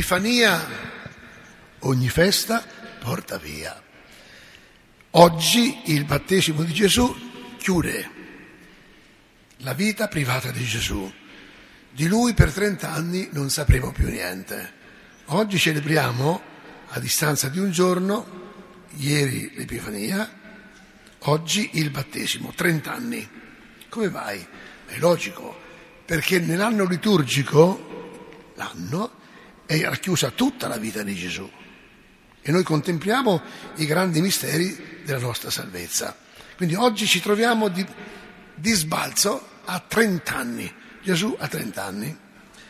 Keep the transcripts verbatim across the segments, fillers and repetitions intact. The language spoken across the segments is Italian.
l'Epifania, ogni festa porta via. Oggi il battesimo di Gesù chiude la vita privata di Gesù. Di lui per trent'anni non sapremo più niente. Oggi celebriamo, a distanza di un giorno, ieri l'Epifania, oggi il battesimo, trent'anni. Come vai? È logico, perché nell'anno liturgico, l'anno, è racchiusa tutta la vita di Gesù. E noi contempliamo i grandi misteri della nostra salvezza. Quindi oggi ci troviamo di, di sbalzo a trent'anni. Gesù ha trent'anni.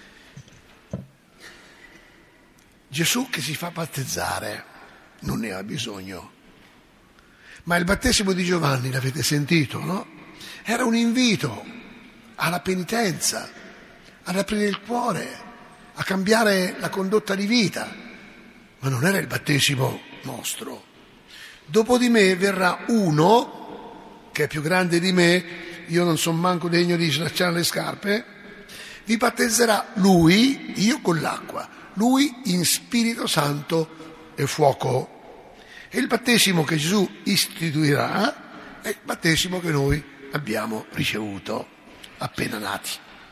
Gesù che si fa battezzare non ne ha bisogno. Ma il battesimo di Giovanni, l'avete sentito, no? Era un invito alla penitenza, ad aprire il cuore, a cambiare la condotta di vita. Ma non era il battesimo nostro. Dopo di me verrà uno che è più grande di me, io non sono manco degno di slacciare le scarpe, vi battezzerà lui, io con l'acqua, lui in Spirito Santo e fuoco. E il battesimo che Gesù istituirà è il battesimo che noi abbiamo ricevuto appena nati.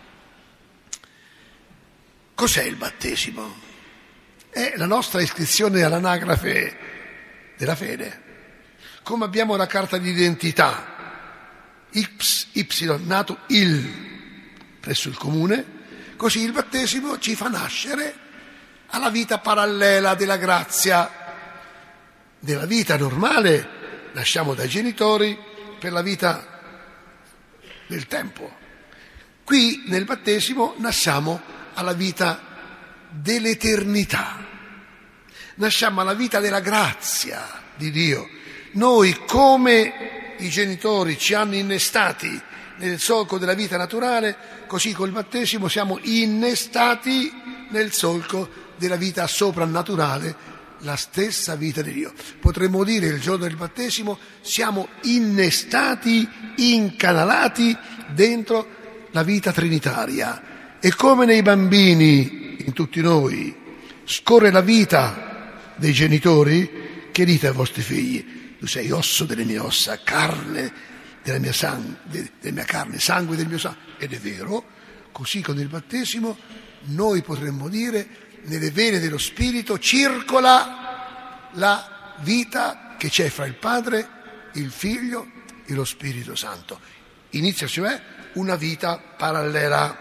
Cos'è il battesimo? È la nostra iscrizione all'anagrafe della fede. Come abbiamo la carta d'identità, X, Y, nato il, presso il comune, così il battesimo ci fa nascere alla vita parallela della grazia. Nella vita normale nasciamo dai genitori per la vita del tempo. Qui nel battesimo nasciamo alla vita dell'eternità. Nasciamo alla vita della grazia di Dio. Noi, come i genitori ci hanno innestati nel solco della vita naturale, così col battesimo siamo innestati nel solco della vita soprannaturale, la stessa vita di Dio. Potremmo dire il giorno del battesimo siamo innestati, incanalati dentro la vita trinitaria. E come nei bambini, in tutti noi, scorre la vita dei genitori, che dite ai vostri figli? Tu sei osso delle mie ossa, carne della mia, sang- de- della mia carne, sangue del mio sangue. Ed è vero, così con il battesimo noi potremmo dire nelle vene dello Spirito circola la vita che c'è fra il Padre, il Figlio e lo Spirito Santo. Inizia cioè una vita parallela.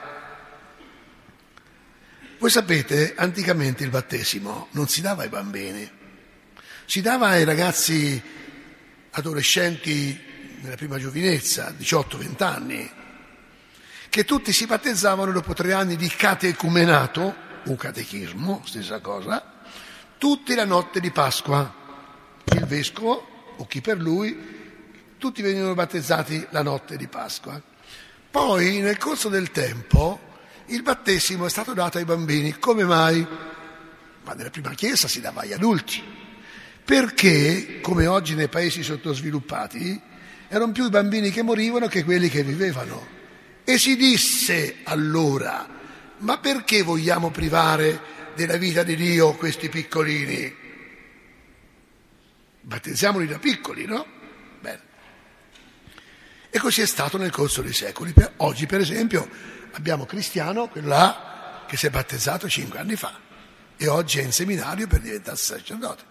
Voi sapete, anticamente il battesimo non si dava ai bambini, si dava ai ragazzi adolescenti nella prima giovinezza, diciotto venti anni, che tutti si battezzavano dopo tre anni di catecumenato, un catechismo, stessa cosa, tutti la notte di Pasqua. Il vescovo, o chi per lui, tutti venivano battezzati la notte di Pasqua. Poi, nel corso del tempo, il battesimo è stato dato ai bambini. Come mai? Ma nella prima chiesa si dava agli adulti. Perché, come oggi nei paesi sottosviluppati, erano più i bambini che morivano che quelli che vivevano. E si disse allora: ma perché vogliamo privare della vita di Dio questi piccolini? Battezziamoli da piccoli, no? Bene. E così è stato nel corso dei secoli. Oggi, per esempio, abbiamo Cristiano, quello là, che si è battezzato cinque anni fa e oggi è in seminario per diventare sacerdote.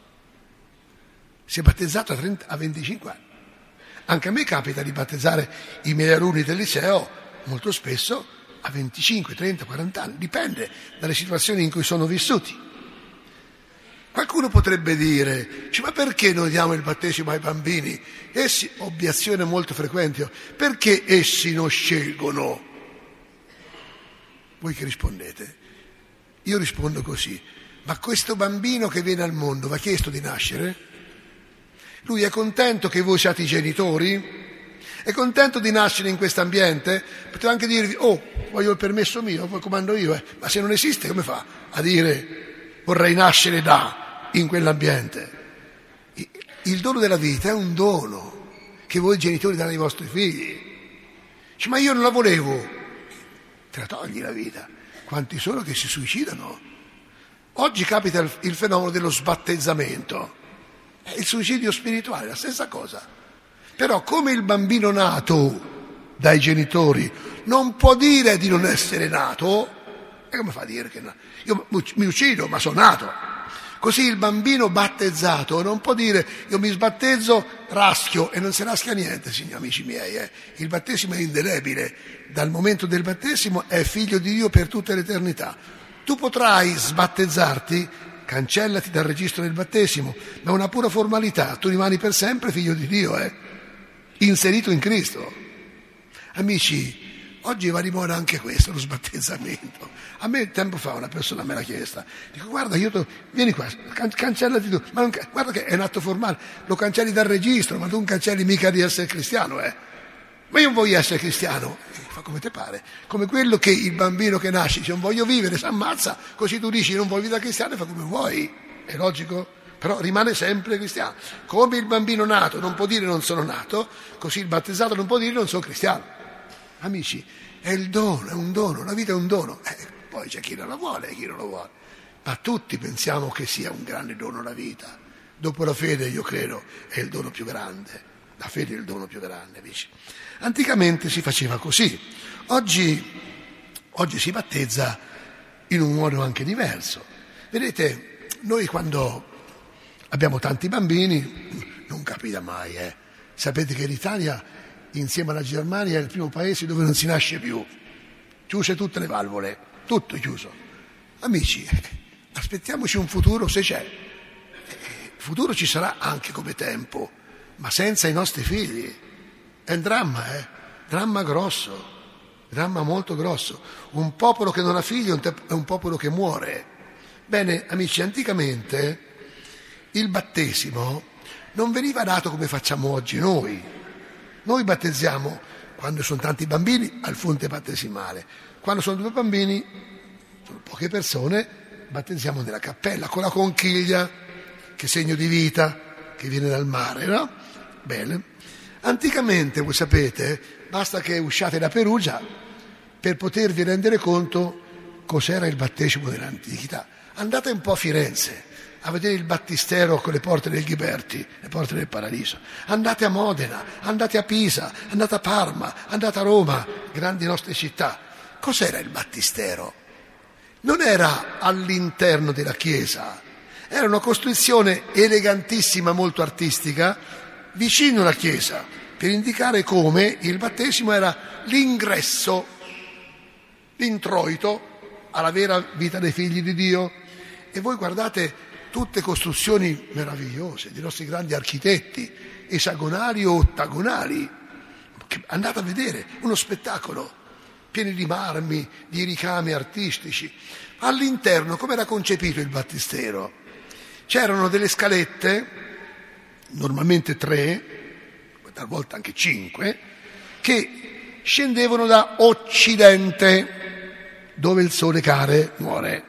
Si è battezzato a, trenta, a venticinque anni. Anche a me capita di battezzare i miei alunni del liceo molto spesso a venticinque, trenta, quaranta anni, dipende dalle situazioni in cui sono vissuti. Qualcuno potrebbe dire, cioè, ma perché noi diamo il battesimo ai bambini? Essi, obiezione molto frequente, perché essi non scelgono? Voi che rispondete? Io rispondo così: ma questo bambino che viene al mondo va chiesto di nascere? Lui è contento che voi siate i genitori? È contento di nascere in questo ambiente? Potete anche dirvi: oh, voglio il permesso mio, poi comando io, eh. Ma se non esiste, come fa a dire vorrei nascere da in quell'ambiente? Il dono della vita è un dono che voi genitori date ai vostri figli. Dice, ma io non la volevo. Te la togli la vita. Quanti sono che si suicidano Oggi capita il, il fenomeno dello sbattezzamento, è il suicidio spirituale, la stessa cosa. Però come il bambino nato dai genitori non può dire di non essere nato, e come fa a dire che no? Io mi uccido ma sono nato? Così il bambino battezzato non può dire io mi sbattezzo, raschio, e non si raschia niente, signori amici miei. Eh. Il battesimo è indelebile, dal momento del battesimo è figlio di Dio per tutta l'eternità. Tu potrai sbattezzarti, cancellati dal registro del battesimo, ma è una pura formalità, tu rimani per sempre figlio di Dio, eh? Inserito in Cristo. Amici, oggi va di moda anche questo, lo sbattezzamento. A me tempo fa una persona me l'ha chiesta, dico guarda io tu, vieni qua, can- cancellati tu, ma non, guarda che è un atto formale, lo cancelli dal registro, ma tu non cancelli mica di essere cristiano, eh? Ma io non voglio essere cristiano, eh, fa come te pare, come quello che il bambino che nasce dice non voglio vivere, si ammazza, così tu dici non vuoi vivere da cristiano e fa come vuoi, è logico? Però rimane sempre cristiano. Come il bambino nato non può dire non sono nato, così il battezzato non può dire non sono cristiano. Amici, è il dono, è un dono, la vita è un dono. Eh, poi c'è chi non la vuole e chi non lo vuole. Ma tutti pensiamo che sia un grande dono la vita. Dopo la fede, io credo, è il dono più grande. La fede è il dono più grande, amici. Anticamente si faceva così. Oggi, oggi si battezza in un modo anche diverso. Vedete, noi quando abbiamo tanti bambini, non capita mai, eh. Sapete che l'Italia, insieme alla Germania, è il primo paese dove non si nasce più. Chiuse tutte le valvole, tutto chiuso. Amici, aspettiamoci un futuro se c'è. Il futuro ci sarà anche come tempo, ma senza i nostri figli. È un dramma, eh? Dramma grosso, dramma molto grosso. Un popolo che non ha figli è un popolo che muore. Bene, amici, anticamente il battesimo non veniva dato come facciamo oggi noi. Noi battezziamo, quando sono tanti bambini, al fonte battesimale. Quando sono due bambini, sono poche persone, battezziamo nella cappella, con la conchiglia, che è segno di vita, che viene dal mare, no? Bene. Anticamente, voi sapete, basta che usciate da Perugia per potervi rendere conto cos'era il battesimo dell'antichità. Andate un po' a Firenze a vedere il battistero con le porte del Ghiberti, le porte del Paradiso. Andate a Modena, andate a Pisa, andate a Parma, andate a Roma, grandi nostre città. Cos'era il battistero? Non era all'interno della chiesa, era una costruzione elegantissima, molto artistica, vicino alla chiesa, per indicare come il battesimo era l'ingresso, l'introito alla vera vita dei figli di Dio. E voi guardate tutte costruzioni meravigliose dei nostri grandi architetti, esagonali o ottagonali. Andate a vedere, uno spettacolo, pieni di marmi, di ricami artistici. All'interno, come era concepito il battistero? C'erano delle scalette, normalmente tre, talvolta anche cinque, che scendevano da occidente, dove il sole cade, muore.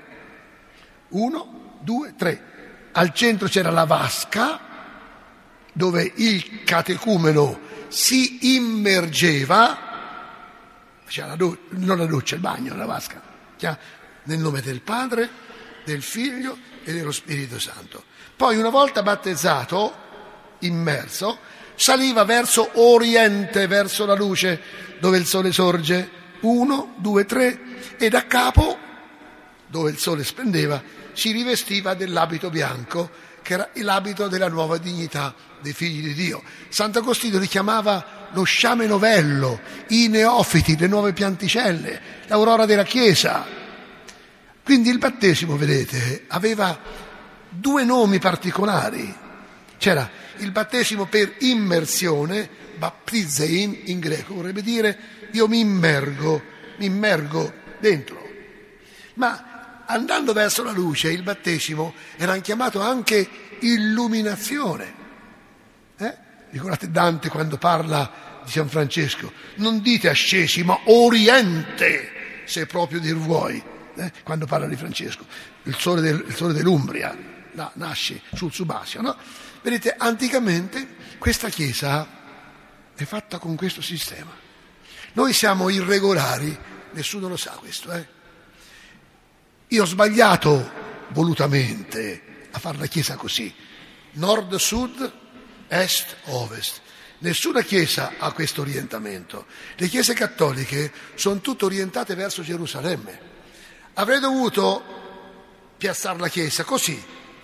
Uno, due, tre. Al centro c'era la vasca, dove il catecumeno si immergeva, faceva la do- non la doccia, il bagno, la vasca, nel nome del Padre, del Figlio e dello Spirito Santo. Poi, una volta battezzato, immerso, saliva verso oriente, verso la luce, dove il sole sorge. Uno, due, tre, e da capo, dove il sole splendeva, si rivestiva dell'abito bianco, che era l'abito della nuova dignità dei figli di Dio. Sant'Agostino richiamava lo sciame novello, i neofiti, le nuove pianticelle, l'aurora della Chiesa. Quindi il battesimo, vedete, aveva due nomi particolari. C'era il battesimo per immersione, baptizein in greco, vorrebbe dire io mi immergo, mi immergo dentro. Ma andando verso la luce, il battesimo era chiamato anche illuminazione. Eh? Ricordate Dante quando parla di San Francesco? Non dite ascesi, ma oriente, se proprio dir vuoi, eh? Quando parla di Francesco. Il sole, del, il sole dell'Umbria, là, nasce sul Subasio, no? Vedete, anticamente questa chiesa è fatta con questo sistema. Noi siamo irregolari, nessuno lo sa questo, eh? Io ho sbagliato volutamente a fare la Chiesa così, nord-sud, est-ovest. Nessuna Chiesa ha questo orientamento. Le Chiese cattoliche sono tutte orientate verso Gerusalemme. Avrei dovuto piazzare la Chiesa così,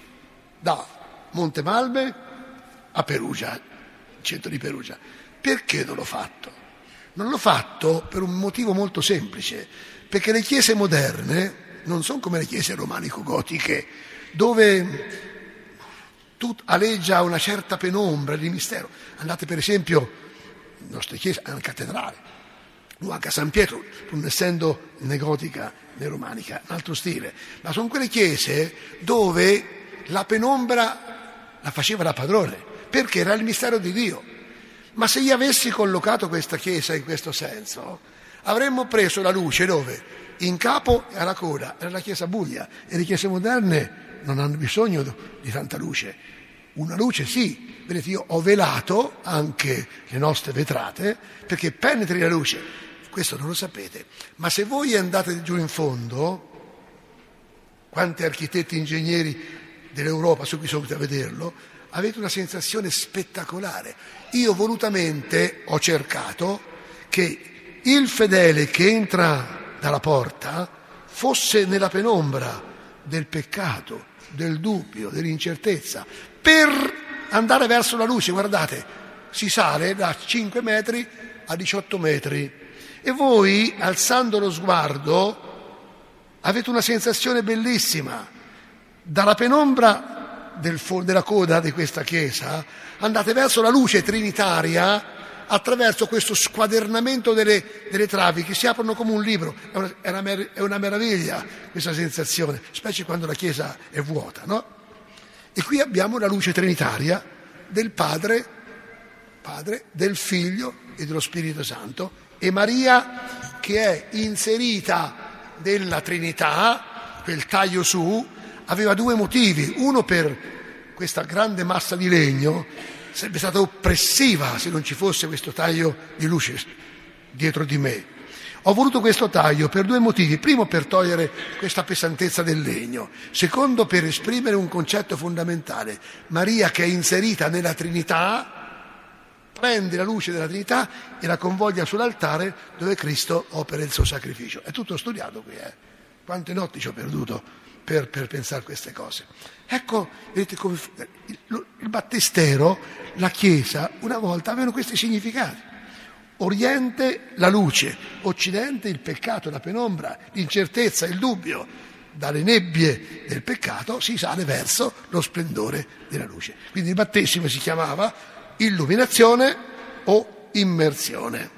da Montemalme a Perugia, il centro di Perugia. Perché non l'ho fatto? Non l'ho fatto per un motivo molto semplice, perché le chiese moderne non sono come le chiese romanico-gotiche, dove tut- aleggia una certa penombra di mistero. Andate per esempio, le nostre chiese, a una cattedrale, o anche a San Pietro, non essendo né gotica né romanica, un altro stile, ma sono quelle chiese dove la penombra la faceva da padrone, perché era il mistero di Dio. Ma se io avessi collocato questa chiesa in questo senso, avremmo preso la luce dove? In capo e alla coda, era la chiesa buia, e le chiese moderne non hanno bisogno di tanta luce. Una luce sì, vedete, io ho velato anche le nostre vetrate perché penetri la luce. Questo non lo sapete, ma se voi andate giù in fondo, quanti architetti e ingegneri dell'Europa su cui sono venuti a vederlo, avete una sensazione spettacolare. Io volutamente ho cercato che il fedele che entra dalla porta fosse nella penombra del peccato, del dubbio, dell'incertezza, per andare verso la luce. Guardate, si sale da cinque metri a diciotto metri e voi, alzando lo sguardo, avete una sensazione bellissima. Dalla penombra Del, della coda di questa chiesa andate verso la luce trinitaria attraverso questo squadernamento delle, delle travi che si aprono come un libro. È una, è, una, è una meraviglia questa sensazione, specie quando la chiesa è vuota, no? E qui abbiamo la luce trinitaria del Padre, Padre, del Figlio e dello Spirito Santo, e Maria che è inserita nella Trinità, quel taglio su. Aveva due motivi: uno, per questa grande massa di legno sarebbe stata oppressiva se non ci fosse questo taglio di luce dietro di me. Ho voluto questo taglio per due motivi: primo, per togliere questa pesantezza del legno; secondo, per esprimere un concetto fondamentale. Maria, che è inserita nella Trinità, prende la luce della Trinità e la convoglia sull'altare dove Cristo opera il suo sacrificio. È tutto studiato qui, eh? Quante notti ci ho perduto Per, per pensare a queste cose. Ecco, vedete come il, il battistero, la Chiesa, una volta avevano questi significati. Oriente, la luce; Occidente, il peccato, la penombra, l'incertezza, il dubbio. Dalle nebbie del peccato si sale verso lo splendore della luce. Quindi il battesimo si chiamava illuminazione o immersione.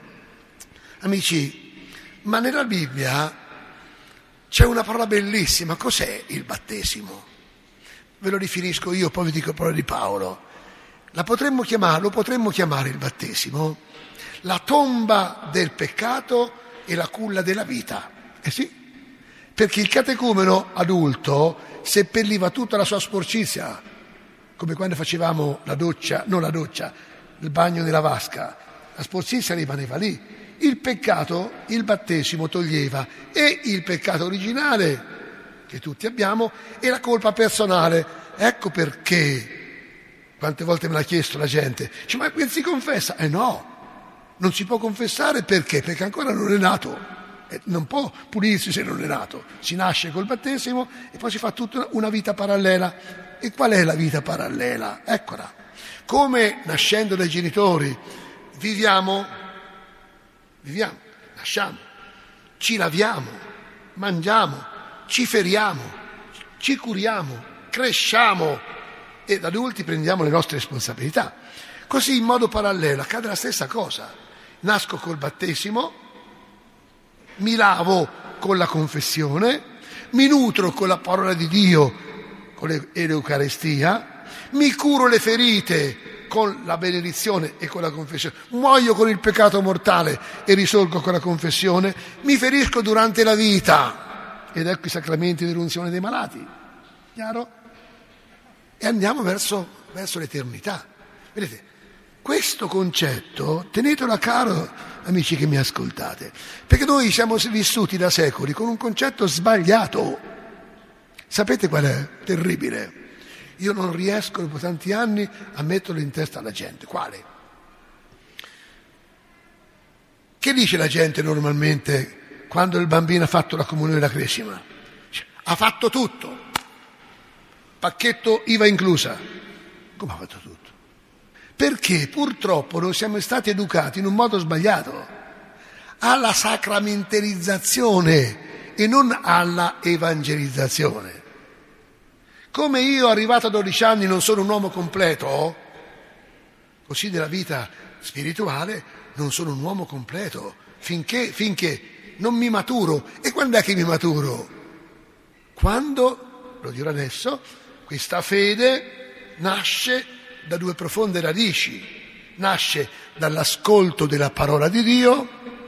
Amici, ma nella Bibbia c'è una parola bellissima. Cos'è il battesimo? Ve lo definisco io, poi vi dico parola di Paolo. La potremmo chiamare, lo potremmo chiamare il battesimo la tomba del peccato e la culla della vita. Eh sì, perché il catecumeno adulto seppelliva tutta la sua sporcizia, come quando facevamo la doccia, non la doccia, il bagno nella vasca. La sporcizia rimaneva lì. Il peccato, il battesimo toglieva e il peccato originale che tutti abbiamo e la colpa personale. Ecco perché, quante volte me l'ha chiesto la gente, dice: ma qui si confessa? Eh no, non si può confessare. Perché? Perché ancora non è nato, e non può pulirsi se non è nato. Si nasce col battesimo e poi si fa tutta una vita parallela. E qual è la vita parallela? Eccola. Come nascendo dai genitori viviamo, Viviamo, nasciamo, ci laviamo, mangiamo, ci feriamo, ci curiamo, cresciamo e da adulti prendiamo le nostre responsabilità. Così in modo parallelo accade la stessa cosa. Nasco col battesimo, mi lavo con la confessione, mi nutro con la parola di Dio e l'Eucarestia, mi curo le ferite con la benedizione e con la confessione, muoio con il peccato mortale e risorgo con la confessione, mi ferisco durante la vita ed ecco i sacramenti dell'unzione dei malati, chiaro? E andiamo verso, verso l'eternità. Vedete, questo concetto tenetelo a caro, amici che mi ascoltate, perché noi siamo vissuti da secoli con un concetto sbagliato. Sapete qual è? Terribile. Io non riesco dopo tanti anni a metterlo in testa alla gente. Quale? Che dice la gente normalmente quando il bambino ha fatto la comunione e la cresima? Ha fatto tutto. Pacchetto I V A inclusa. Come ha fatto tutto? Perché purtroppo noi siamo stati educati in un modo sbagliato alla sacramentalizzazione e non alla evangelizzazione. Come io arrivato a dodici anni non sono un uomo completo, così nella vita spirituale non sono un uomo completo finché, finché non mi maturo. E quando è che mi maturo? Quando, lo dirò adesso, questa fede nasce da due profonde radici. Nasce dall'ascolto della parola di Dio,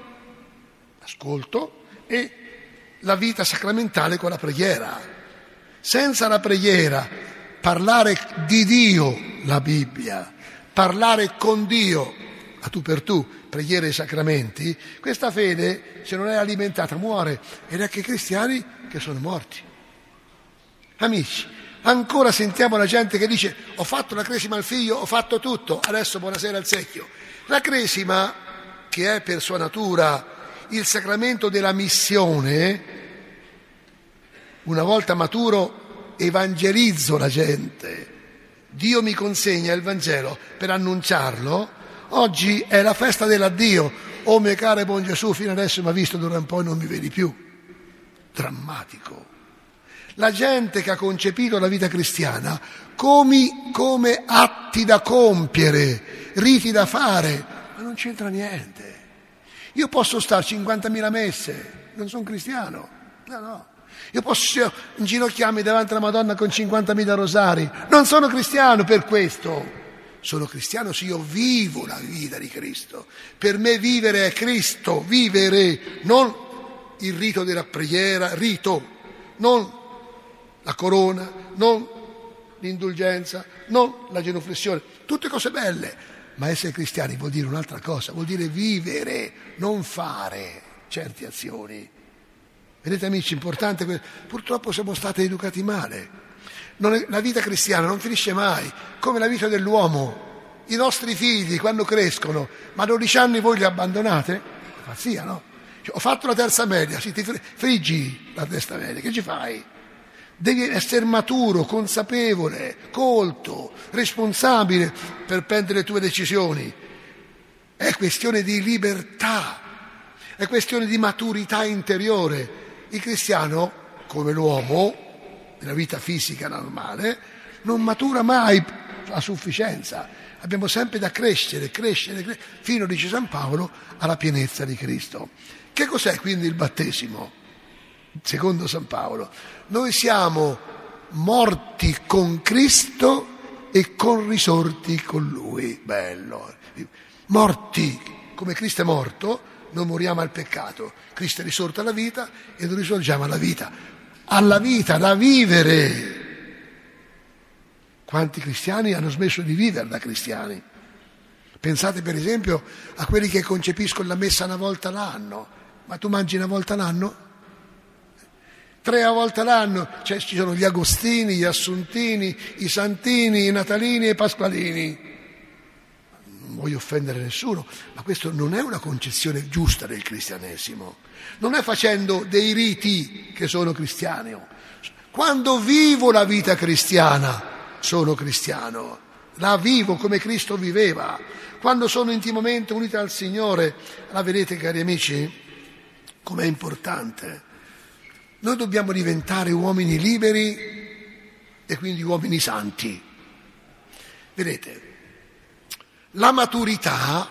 ascolto, e la vita sacramentale con la preghiera. Senza la preghiera, parlare di Dio, la Bibbia, parlare con Dio, a tu per tu, preghiere e sacramenti, questa fede, se non è alimentata, muore. Ed è che i cristiani che sono morti. Amici, ancora sentiamo la gente che dice: ho fatto la cresima al figlio, ho fatto tutto, adesso buonasera al secchio. La cresima, che è per sua natura il sacramento della missione, una volta maturo evangelizzo la gente, Dio mi consegna il Vangelo per annunciarlo. Oggi è la festa dell'addio. Oh mio caro buon Gesù, fino adesso mi ha visto, d'ora in poi non mi vedi più. Drammatico. La gente che ha concepito la vita cristiana come, come atti da compiere, riti da fare, ma non c'entra niente. Io posso stare cinquantamila messe, non sono cristiano, no no. Io posso inginocchiarmi davanti alla Madonna con cinquantamila rosari, non sono cristiano per questo. Sono cristiano se io vivo la vita di Cristo. Per me vivere è Cristo, vivere, non il rito della preghiera, rito, non la corona, non l'indulgenza, non la genuflessione, tutte cose belle, ma essere cristiani vuol dire un'altra cosa, vuol dire vivere, non fare certe azioni. Vedete amici, importante, purtroppo siamo stati educati male. Non è, la vita cristiana non finisce mai, come la vita dell'uomo. I nostri figli quando crescono, ma a dodici anni voi li abbandonate? Pazzia, no? Cioè, ho fatto la terza media, sì, ti friggi la terza media, che ci fai? Devi essere maturo, consapevole, colto, responsabile per prendere le tue decisioni. È questione di libertà, è questione di maturità interiore. Il cristiano, come l'uomo, nella vita fisica normale, non matura mai a sufficienza. Abbiamo sempre da crescere, crescere, crescere, fino, dice San Paolo, alla pienezza di Cristo. Che cos'è quindi il battesimo? Secondo San Paolo, noi siamo morti con Cristo e conrisorti con Lui. Bello. Morti, come Cristo è morto, noi moriamo al peccato. Cristo è risorto alla vita e noi risorgiamo alla vita. Alla vita, da vivere. Quanti cristiani hanno smesso di vivere da cristiani? Pensate per esempio a quelli che concepiscono la messa una volta l'anno. Ma tu mangi una volta l'anno? Tre volte l'anno, cioè ci sono gli agostini, gli assuntini, i santini, i natalini e i pasqualini. Non voglio offendere nessuno, ma questo non è una concezione giusta del cristianesimo. Non è facendo dei riti che sono cristiano. Quando vivo la vita cristiana sono cristiano, la vivo come Cristo viveva. Quando sono intimamente unita al Signore, la vedete cari amici, com'è importante. Noi dobbiamo diventare uomini liberi e quindi uomini santi. Vedete, la maturità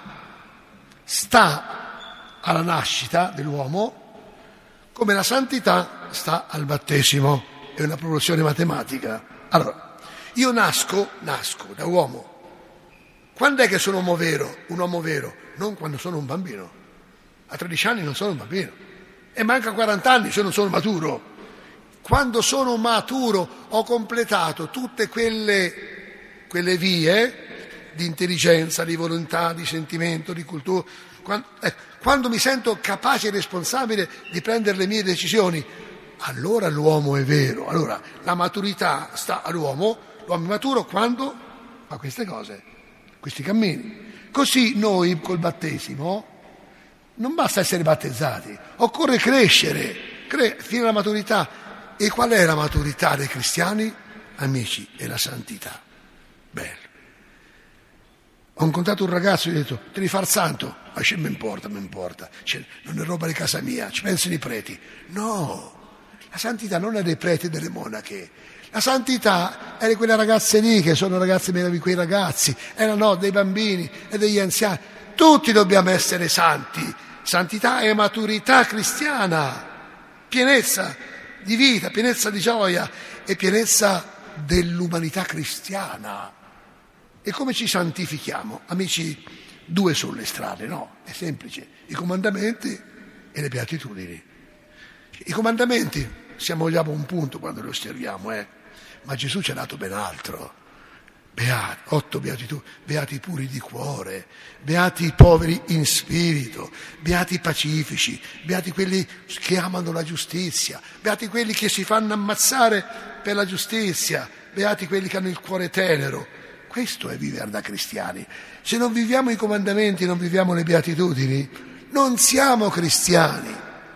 sta alla nascita dell'uomo come la santità sta al battesimo. È una proporzione matematica. Allora, io nasco, nasco da uomo. Quando è che sono un uomo vero? Un uomo vero? Non quando sono un bambino. A tredici anni non sono un bambino. E manca quaranta anni se non sono maturo. Quando sono maturo ho completato tutte quelle, quelle vie di intelligenza, di volontà, di sentimento, di cultura. Quando, eh, quando mi sento capace e responsabile di prendere le mie decisioni, allora l'uomo è vero. Allora la maturità sta all'uomo, l'uomo è maturo quando fa queste cose, questi cammini. Così noi col battesimo non basta essere battezzati, occorre crescere, cre- fino alla maturità. E qual è la maturità dei cristiani? Amici, è la santità. Bello. Ho incontrato un ragazzo e gli ho detto: te devi far santo? Ma ce mi importa, mi importa, cioè, non è roba di casa mia, ci pensano i preti. No, la santità non è dei preti e delle monache, la santità è di quelle ragazze lì che sono ragazze meravigliose, quei ragazzi, e no, no, dei bambini e degli anziani. Tutti dobbiamo essere santi. Santità è maturità cristiana, pienezza di vita, pienezza di gioia e pienezza dell'umanità cristiana. E come ci santifichiamo? Amici, due sono le strade, no? È semplice, i comandamenti e le beatitudini. I comandamenti, siamo già a un punto quando li osserviamo, eh? Ma Gesù ci ha dato ben altro. Beati, otto beatitudini, beati i puri di cuore, beati i poveri in spirito, beati i pacifici, beati quelli che amano la giustizia, beati quelli che si fanno ammazzare per la giustizia, beati quelli che hanno il cuore tenero. Questo è vivere da cristiani. Se non viviamo i comandamenti, non viviamo le beatitudini, non siamo cristiani.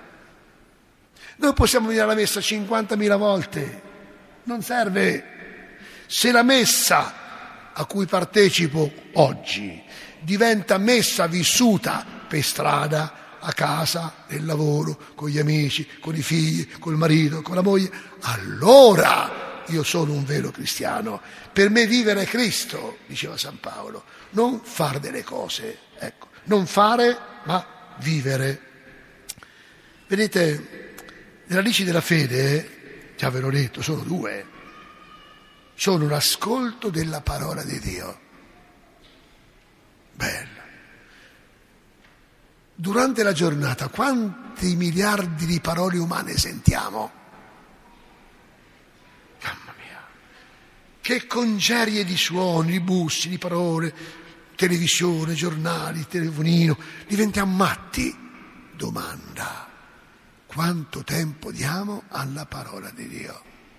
Noi possiamo venire alla messa cinquantamila volte, non serve. Se la messa a cui partecipo oggi diventa messa vissuta per strada, a casa, nel lavoro, con gli amici, con i figli, col marito, con la moglie, allora io sono un vero cristiano. Per me vivere è Cristo, diceva San Paolo, non fare delle cose, ecco, non fare ma vivere. Vedete, le radici della fede, già ve l'ho detto, sono due. Sono l'ascolto della parola di Dio. Bello. Durante la giornata quanti miliardi di parole umane sentiamo? Mamma mia. Che congerie di suoni, di bussi, di parole, televisione, giornali, telefonino. Diventiamo matti. Domanda: quanto tempo diamo alla parola di Dio?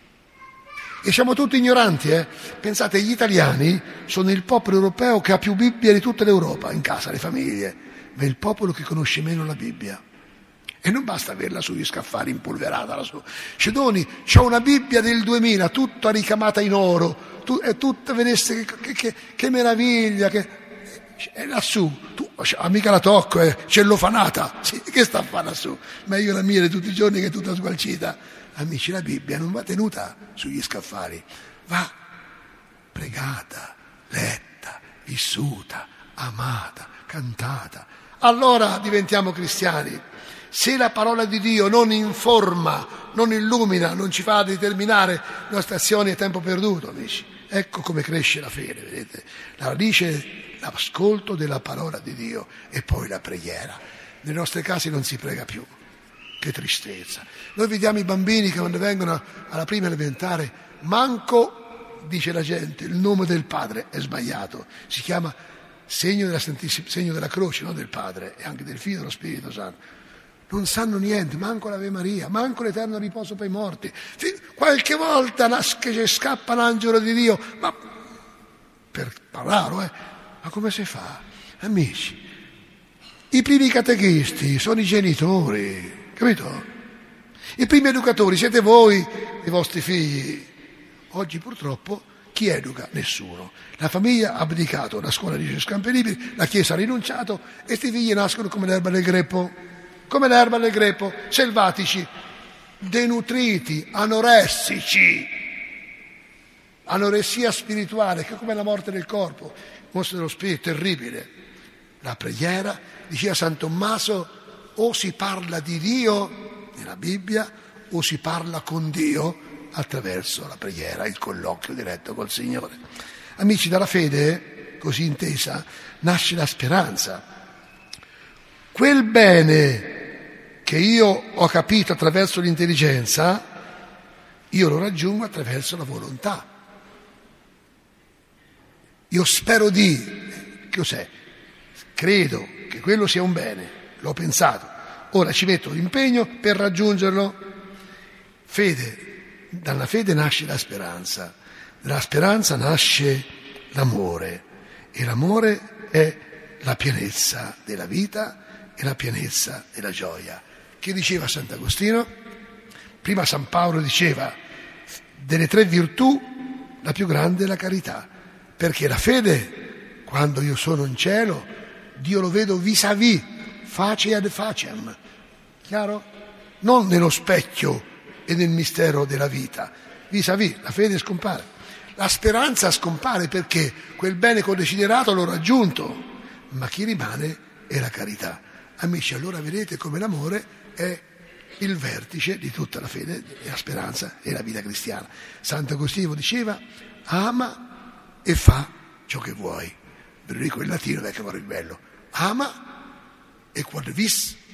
E siamo tutti ignoranti, eh? Pensate, gli italiani sono il popolo europeo che ha più Bibbie di tutta l'Europa, in casa, le famiglie, ma è il popolo che conosce meno la Bibbia. E non basta averla sugli scaffali impolverata lassù. Cedoni, c'ho una Bibbia del duemila, tutta ricamata in oro, tu, e tutta, vedeste che, che, che, che meraviglia, che... è lassù, tu, mica la tocco, è eh, cellofanata, sì, che sta a fare lassù? Meglio la mia di tutti i giorni che è tutta sgualcita. Amici, la Bibbia non va tenuta sugli scaffali, va pregata, letta, vissuta, amata, cantata. Allora diventiamo cristiani. Se la parola di Dio non informa, non illumina, non ci fa determinare le nostre azioni, è tempo perduto, amici. Ecco come cresce la fede, vedete? La radice, l'ascolto della parola di Dio e poi la preghiera. Nei nostri casi non si prega più. Che tristezza. Noi vediamo i bambini che quando vengono alla prima elementare, manco, dice la gente, il nome del padre è sbagliato. Si chiama segno della, segno della croce, non del Padre, e anche del Figlio e dello Spirito Santo. Non sanno niente, manco l'Ave Maria, manco l'eterno riposo per i morti. Qualche volta che scappa l'angelo di Dio, ma per parlare, eh? Ma come si fa? Amici, i primi catechisti sono i genitori, capito? I primi educatori siete voi, i vostri figli. Oggi purtroppo chi educa? Nessuno. La famiglia ha abdicato, la scuola dice scampi liberi, la Chiesa ha rinunciato e questi figli nascono come l'erba del greppo, come l'erba del greppo, selvatici, denutriti, anoressici, anoressia spirituale, che è come la morte del corpo, mostra dello spirito, terribile. La preghiera, diceva San Tommaso, o si parla di Dio nella Bibbia o si parla con Dio attraverso la preghiera, il colloquio diretto col Signore. Amici, dalla fede, così intesa, nasce la speranza. Quel bene che io ho capito attraverso l'intelligenza, io lo raggiungo attraverso la volontà. Io spero di, cos'è? Credo che quello sia un bene, l'ho pensato, ora ci metto l'impegno per raggiungerlo Fede, dalla fede nasce la speranza, dalla speranza nasce l'amore e l'amore è la pienezza della vita e la pienezza della gioia. Che diceva Sant'Agostino? Prima San Paolo diceva: delle tre virtù la più grande è la carità, perché la fede, quando io sono in cielo, Dio lo vedo vis-à-vis, face ad facem, chiaro? Non nello specchio e nel mistero della vita, vis-à-vis, la fede scompare. La speranza scompare perché quel bene che ho desiderato l'ho raggiunto, ma chi rimane è la carità. Amici, allora vedete come l'amore è il vertice di tutta la fede, la speranza e la vita cristiana. Sant'Agostino diceva: ama e fa ciò che vuoi. Ve lo dico in latino perché vorrei il bello. Ama e quod vis